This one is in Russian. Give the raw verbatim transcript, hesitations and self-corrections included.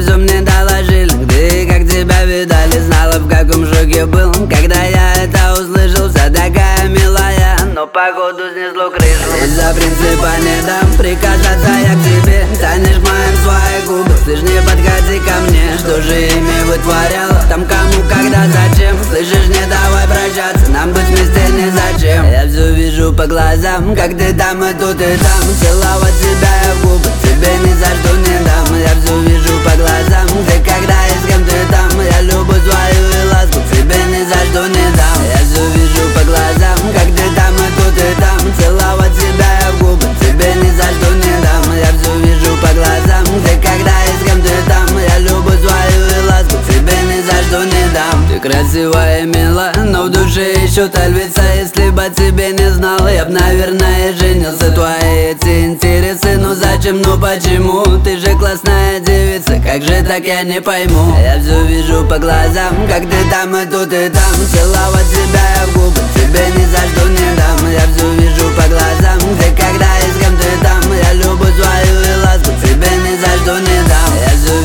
все мне доложили. Ты как тебя видали, знала, в каком шоке был, когда я это услышал. Вся такая милая, но походу снесло крышу. Из-за принципа не дам приказаться я к тебе. Станешь моим свои губы, ты ж не подходи ко мне. Что же ими вытворяла, там кому, когда, зачем? Слышишь, не давай прощаться, нам быть вместе не зачем. Я все вижу по глазам, как ты там и тут и там. Целовать тебя я в губы, тебе ни за что не дам. Я все вижу по глазам, ты когда и с кем ты там. Я любовь свою и ласку тебе ни за что не дам. Я все вижу по глазам, как ты там и тут и там. Целовать тебя я в губы, тебе ни за что не дам. Я все вижу по глазам, ты когда и с кем ты там. Я любовь свою и ласку тебе ни за что не дам. Ты красивая и мила, но в душе еще та львица. Если бы тебе не знал, я б, наверное, женился. Твои эти интересы, ну зачем, ну почему? Ты же классная девица, как же так, я не пойму. Я все вижу по глазам, как ты там и тут и там. Целовать тебя я в губы, тебе ни за что не дам. Я все вижу по глазам, ты когда и с кем ты там. Я любовь свою и ласку тебе ни за что не дам. Я все